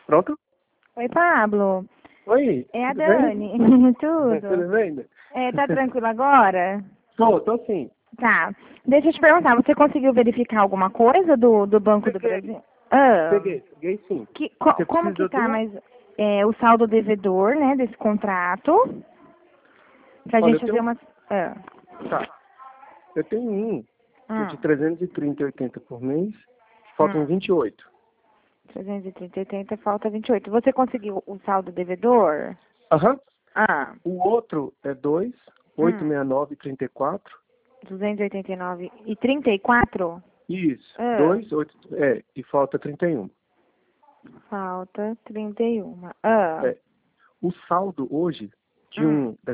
Pronto? Oi, Pablo. Oi. É a tudo bem? Dani. Tudo. Tudo bem? Tá tranquilo agora? Tô sim. Tá. Deixa eu te perguntar, você conseguiu verificar alguma coisa do Banco do Peguei. Brasil? Ah, Peguei sim. Você como que precisa tá, do... mas o saldo devedor, né, desse contrato? Pra Olha, gente eu fazer tenho... uma... Ah, Tá. Eu tenho um que é de hum, 330,80 por mês. Faltam 28. 330,80, falta 28. Você conseguiu o saldo devedor? Aham. Ah, O outro é 2, hum, 869,34. 289,34? Isso. Ah, 2, 8... e falta 31. falta 31. Ah, É. O saldo hoje de hum. um é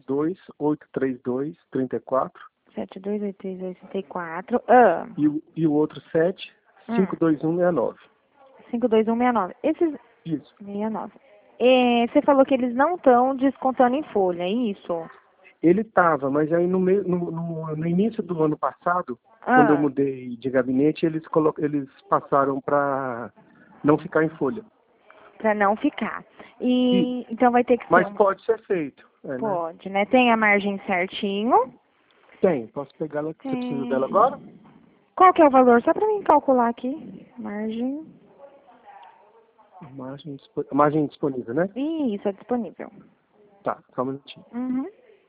72,832,34. 728384. Ah, E o outro 7, hum. 52169. 52169. Esses Isso. 69. Você falou que eles não estão descontando em folha, é isso? Ele estava, mas aí no início do ano passado, quando eu Ah, mudei de gabinete, eles passaram para não ficar em folha. para não ficar. Isso. E então vai ter que ser Mas um. pode ser feito, né? Pode, né? Tem a margem certinho. Tem, posso pegá-la. Você precisa dela agora? Tem. Qual que é o valor? Só para mim calcular aqui. Margem. Margem disponível, né? Isso, é disponível. Tá, só um minutinho. Uhum.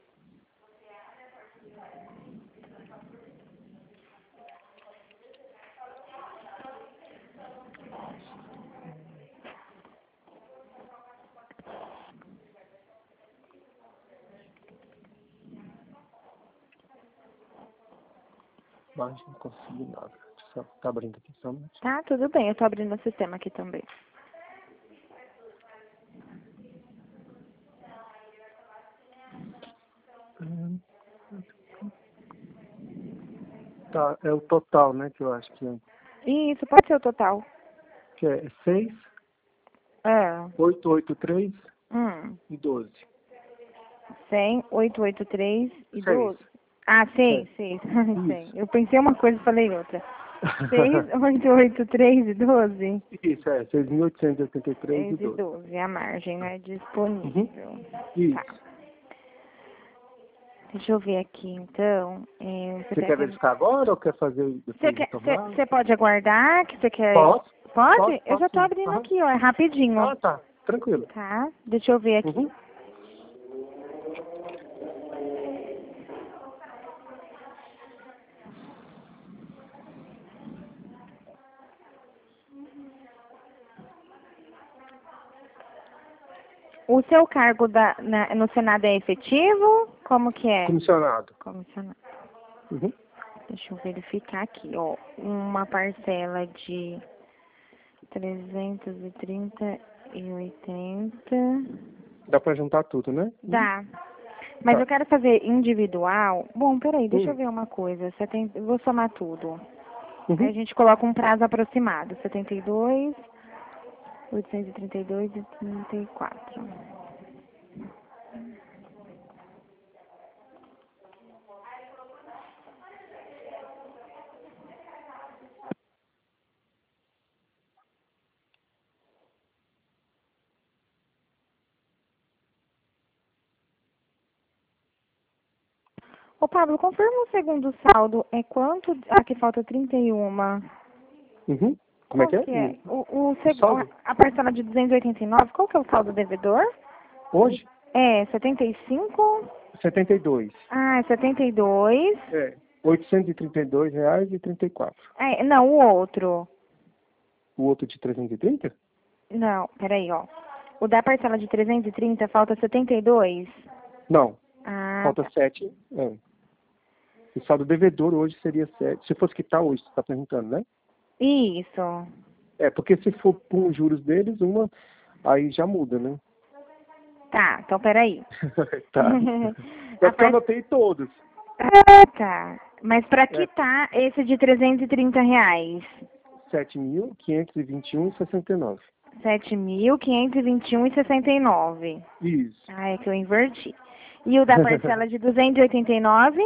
Margem consignada. Só tá abrindo aqui só um minutinho. Tá, tudo bem. Eu tô abrindo o sistema aqui também. Tá, é o total, né, que eu acho Isso, pode ser o total. que é 6, Ah. 883 Hum. e 12. 100, 883 e 6. 12. Ah, É, 6, 6. 100. isso. Eu pensei uma coisa e falei outra. 6, 883 e 12. Isso, 6.883 e 6 e 12. 12. A margem não é Uhum. disponível. Tá. Isso. Deixa eu ver aqui, então. Você Você quer quer que... verificar agora ou quer fazer Você depois quer... retornar? Você pode aguardar que você quer... Posso? Pode? Eu já Posso tô sim. abrindo Aham. aqui, ó. É rapidinho. Ah, tá. Tranquilo. Tá? Deixa eu ver aqui. Uhum. O seu cargo no Senado é efetivo? Como que é? Comissionado. Comissionado. Uhum. Deixa eu verificar aqui, ó. Uma parcela de 330,80. Dá pra juntar tudo, né? Uhum. Dá. Mas eu Tá. quero fazer individual. Bom, peraí, deixa eu Uhum. ver uma coisa. Eu vou somar tudo. Aí a Uhum. gente coloca um prazo aproximado. 72, 832 e 34. Ô, Pablo, confirma o segundo saldo. É quanto? Aqui falta 31. Uhum. Como é Qual que é? que é? O saldo? A parcela de 289, qual que é o saldo devedor? Hoje? É 75? 72. Ah, é 72. R$ 832,34. Não, o outro. O outro de 330? Não, peraí, ó. O da parcela de 330 falta 72? Não, Ah, falta tá. 7. O saldo devedor hoje seria 7. Se fosse quitar hoje, você está perguntando, né? Isso. Porque se for com os juros deles, aí já muda, né? Tá, então peraí. Tá. É A porque eu par... anotei todos. Ah, tá. Mas pra É quitar esse de 330 reais? 7.521,69. 7.521,69. Isso. Ah, é que eu inverti. E o da parcela de 289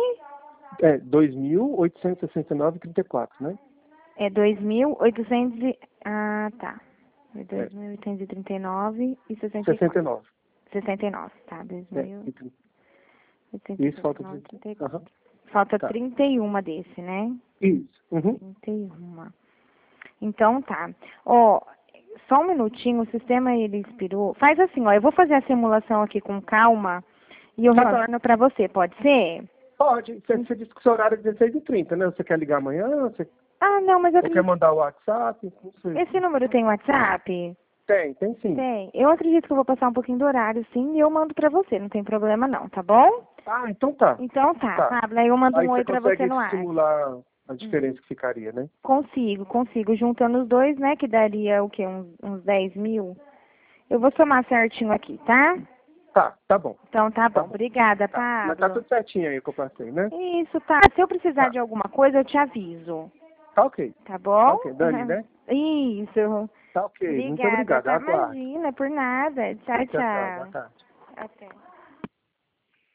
2.869,34, né? é 2.800 Ah, tá. 2.839 e 69. 69, tá? 2.000. Isso, falta 34. Falta Tá. 31 desse, né? Isso. Uhum. 31. Então tá. Ó, só um minutinho, o sistema ele expirou. Faz assim, ó, eu vou fazer a simulação aqui com calma e eu Tá. retorno pra você, pode ser? Pode. Você disse que o seu horário é 16h30, né? Você quer ligar amanhã? Você Ah, não, mas eu ou quer acredito. mandar o WhatsApp? Não sei. Esse número tem WhatsApp? Tem sim. Tem. Eu acredito que eu vou passar um pouquinho do horário, sim, e eu mando pra você, não tem problema não, tá bom? Ah, então tá. Então tá, Tá. Pablo, aí eu mando Aí um você oi pra você consegue no ar. simular a diferença que ficaria, né? Consigo. Juntando os dois, né, que daria o quê? Uns 10 mil? Eu vou somar certinho aqui, tá? Tá bom. Então tá Tá bom. bom. Obrigada, Tá. Mas tá Pablo. tudo certinho aí que eu passei, né? Isso, tá. Se eu precisar Tá. de alguma coisa, eu te aviso. Tá ok. Tá bom? Tá ok. Dani, né? Isso. Tá ok. Muito Obrigada, obrigado. tá? Aguarde. Imagina, por nada. Tchau, Tchau. Boa tchau. tarde. Até.